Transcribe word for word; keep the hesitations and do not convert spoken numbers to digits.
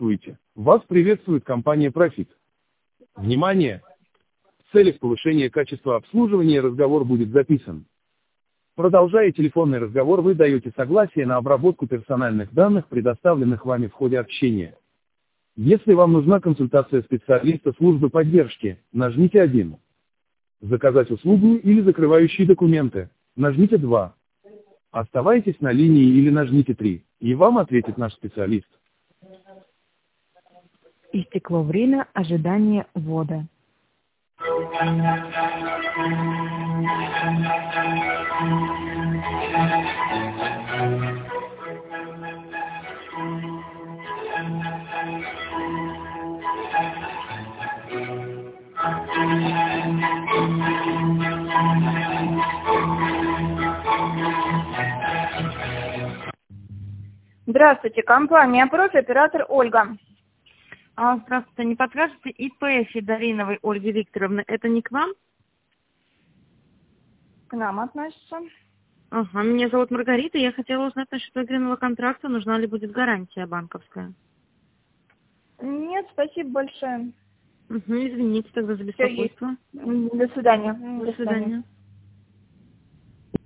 Здравствуйте. Вас приветствует компания Profit. Внимание! В целях повышения качества обслуживания разговор будет записан. Продолжая телефонный разговор, вы даете согласие на обработку персональных данных, предоставленных вами в ходе общения. Если вам нужна консультация специалиста службы поддержки, нажмите один. Заказать услугу или закрывающие документы, нажмите два. Оставайтесь на линии или нажмите три, и вам ответит наш специалист. Истекло время ожидания ввода. Здравствуйте, компания «Профи», оператор Ольга. А, здравствуйте, не подскажете, ИП Федориновой Ольги Викторовны, это не к вам? К нам относится. Ага, меня зовут Маргарита, я хотела узнать насчет игрального контракта, нужна ли будет гарантия банковская. Нет, спасибо большое. Угу, извините тогда за беспокойство. До свидания. До свидания.